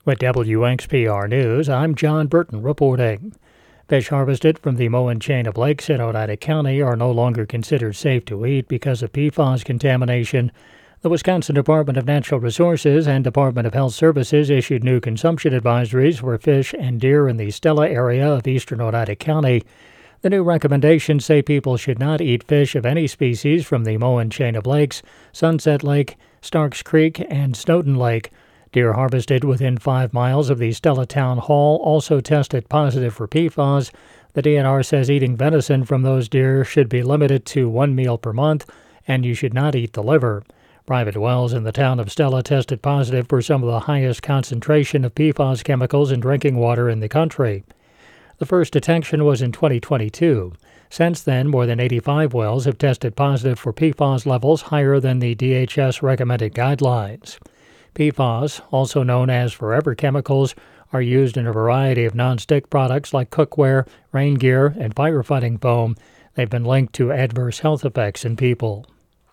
With WXPR News, I'm John Burton reporting. Fish harvested from the Moen chain of lakes in Oneida County are no longer considered safe to eat because of PFAS contamination. The Wisconsin Department of Natural Resources and Department of Health Services issued new consumption advisories for fish and deer in the Stella area of eastern Oneida County. The new recommendations say people should not eat fish of any species from the Moen chain of lakes, Sunset Lake, Starks Creek, and Snowden Lake. Deer harvested within 5 miles of the Stella Town Hall also tested positive for PFAS. The DNR says eating venison from those deer should be limited to 1 meal per month, and you should not eat the liver. Private wells in the town of Stella tested positive for some of the highest concentration of PFAS chemicals in drinking water in the country. The first detection was in 2022. Since then, more than 85 wells have tested positive for PFAS levels higher than the DHS recommended guidelines. PFAS, also known as forever chemicals, are used in a variety of nonstick products like cookware, rain gear, and firefighting foam. They've been linked to adverse health effects in people.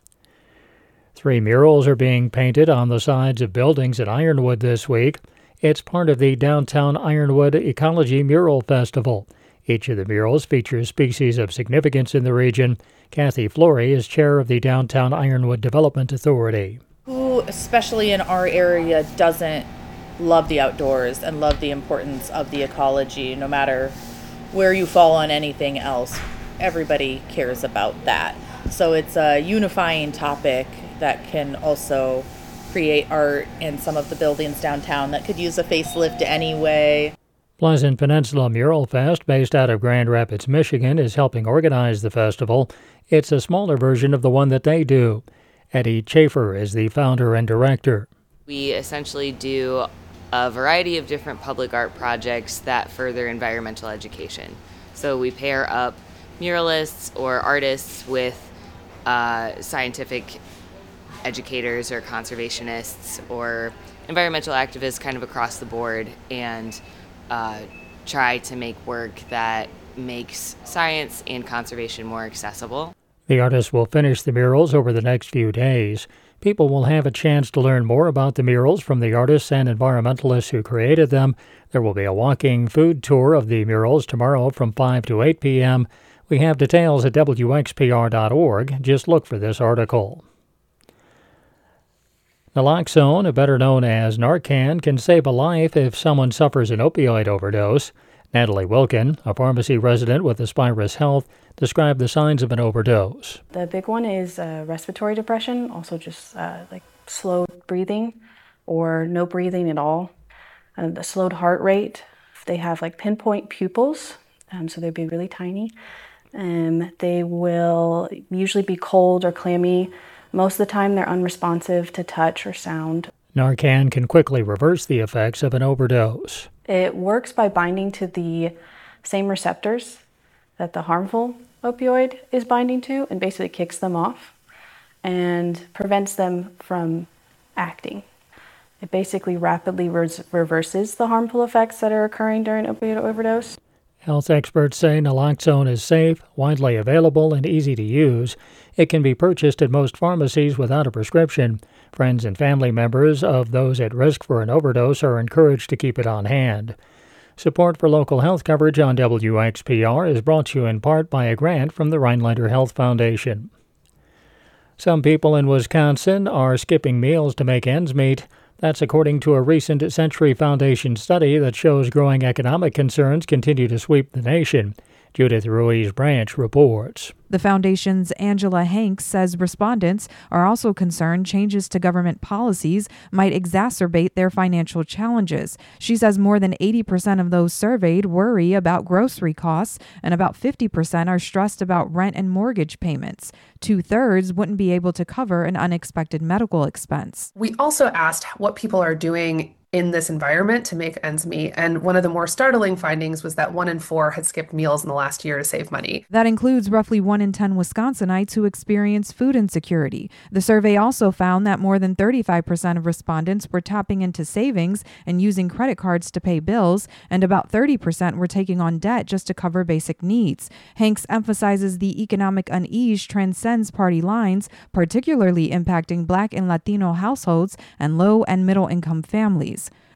3 murals are being painted on the sides of buildings at Ironwood this week. It's part of the Downtown Ironwood Ecology Mural Festival. Each of the murals features species of significance in the region. Kathy Flory is chair of the Downtown Ironwood Development Authority. Who, especially in our area, doesn't love the outdoors and love the importance of the ecology, no matter where you fall on anything else? Everybody cares about that. So it's a unifying topic that can also create art in some of the buildings downtown that could use a facelift anyway. Pleasant Peninsula Mural Fest, based out of Grand Rapids, Michigan, is helping organize the festival. It's a smaller version of the one that they do. Eddie Chafer is the founder and director. We essentially do a variety of different public art projects that further environmental education. So we pair up muralists or artists with scientific educators or conservationists or environmental activists kind of across the board and try to make work that makes science and conservation more accessible. The artists will finish the murals over the next few days. People will have a chance to learn more about the murals from the artists and environmentalists who created them. There will be a walking food tour of the murals tomorrow from 5 to 8 p.m. We have details at WXPR.org. Just look for this article. Naloxone, better known as Narcan, can save a life if someone suffers an opioid overdose. Natalie Wilkin, a pharmacy resident with Aspirus Health, described the signs of an overdose. The big one is respiratory depression, also just like slowed breathing or no breathing at all. The slowed heart rate. They have like pinpoint pupils, so they'd be really tiny. They will usually be cold or clammy. Most of the time they're unresponsive to touch or sound. Narcan can quickly reverse the effects of an overdose. It works by binding to the same receptors that the harmful opioid is binding to and basically kicks them off and prevents them from acting. It basically rapidly reverses the harmful effects that are occurring during opioid overdose. Health experts say naloxone is safe, widely available, and easy to use. It can be purchased at most pharmacies without a prescription. Friends and family members of those at risk for an overdose are encouraged to keep it on hand. Support for local health coverage on WXPR is brought to you in part by a grant from the Rhinelander Health Foundation. Some people in Wisconsin are skipping meals to make ends meet. That's according to a recent Century Foundation study that shows growing economic concerns continue to sweep the nation. Judith Ruiz Branch reports. The foundation's Angela Hanks says respondents are also concerned changes to government policies might exacerbate their financial challenges. She says more than 80% of those surveyed worry about grocery costs, and about 50% are stressed about rent and mortgage payments. 2/3 wouldn't be able to cover an unexpected medical expense. We also asked what people are doing in this environment to make ends meet. And one of the more startling findings was that 1 in 4 had skipped meals in the last year to save money. That includes roughly 1 in 10 Wisconsinites who experience food insecurity. The survey also found that more than 35% of respondents were tapping into savings and using credit cards to pay bills, and about 30% were taking on debt just to cover basic needs. Hanks emphasizes the economic unease transcends party lines, particularly impacting Black and Latino households and low and middle income families.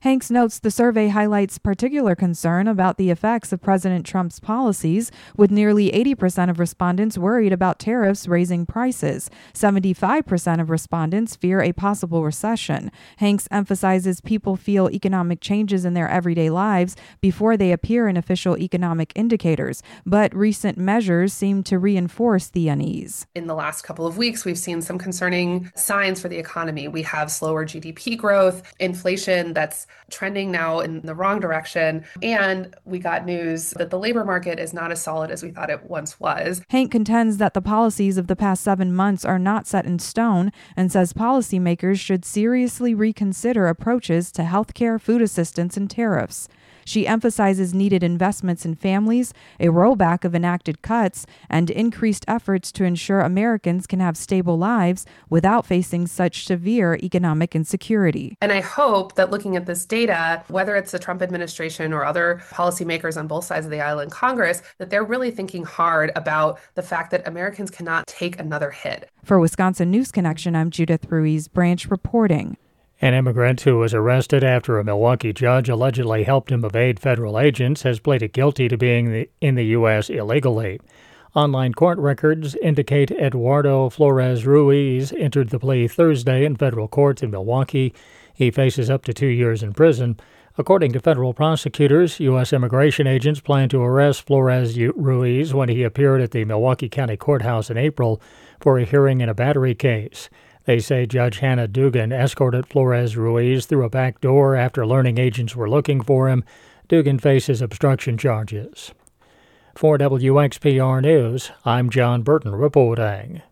Hanks notes the survey highlights particular concern about the effects of President Trump's policies, with nearly 80% of respondents worried about tariffs raising prices. 75% of respondents fear a possible recession. Hanks emphasizes people feel economic changes in their everyday lives before they appear in official economic indicators, but recent measures seem to reinforce the unease. In the last couple of weeks, we've seen some concerning signs for the economy. We have slower GDP growth, inflation that's trending now in the wrong direction, and we got news that the labor market is not as solid as we thought it once was. Hank contends that the policies of the past 7 months are not set in stone and says policymakers should seriously reconsider approaches to healthcare, food assistance, and tariffs. She emphasizes needed investments in families, a rollback of enacted cuts, and increased efforts to ensure Americans can have stable lives without facing such severe economic insecurity. And I hope that looking at this data, whether it's the Trump administration or other policymakers on both sides of the aisle in Congress, that they're really thinking hard about the fact that Americans cannot take another hit. For Wisconsin News Connection, I'm Judith Ruiz Branch reporting. An immigrant who was arrested after a Milwaukee judge allegedly helped him evade federal agents has pleaded guilty to being in the U.S. illegally. Online court records indicate Eduardo Flores Ruiz entered the plea Thursday in federal court in Milwaukee. He faces up to 2 years in prison. According to federal prosecutors, U.S. immigration agents plan to arrest Flores Ruiz when he appeared at the Milwaukee County Courthouse in April for a hearing in a battery case. They say Judge Hannah Dugan escorted Flores Ruiz through a back door after learning agents were looking for him. Dugan faces obstruction charges. For WXPR News, I'm John Burton reporting.